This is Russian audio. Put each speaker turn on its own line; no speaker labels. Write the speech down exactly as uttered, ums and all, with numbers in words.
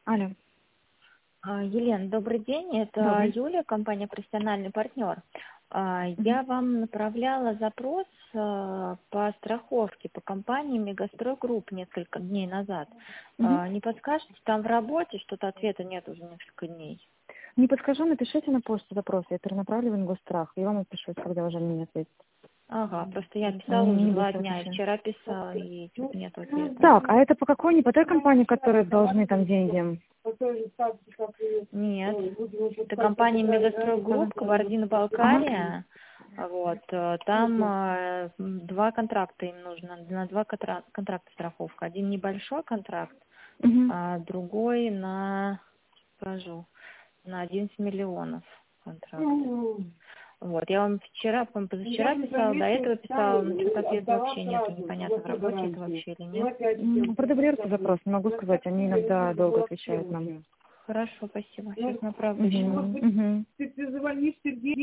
Алло.
А, Елена, добрый день. Это
Добрый.
Юлия, компания «Профессиональный партнер». А,
Мгм.
Я вам направляла запрос а, по страховке по компании «Мегастрой Групп» несколько дней назад.
Мгм.
А, Не подскажете, там в работе что-то ответа нет уже несколько дней?
Не подскажу, напишите на почту запрос. Я перенаправлю в Ингосстрах. Я вам отпишу, когда уже мне ответят.
Ага, просто я писала
Они
уже
не
два
быстро
дня, и
отвечают.
вчера писала, и что-то нет ответа.
Так, а это по какой? Не по той компании, которые должны там деньги?
Нет, это компания «Мегастрой Групп»,
Ага.
Кабардино-Балкария. Вот, э, там э, м, два контракта им нужно, на два контра- контракта страховка. Один небольшой контракт,
Мгм.
а другой на, скажу, на одиннадцать миллионов контракт. Вот, я вам вчера, по-моему, позавчера писала, до этого писала, но что-то ответа вообще нету, непонятно, в работе это вообще или нет.
М, Продублируйте запрос, не могу сказать. Они иногда долго отвечают нам.
Хорошо, спасибо. Сейчас направлю еще.
Мгм. Мгм.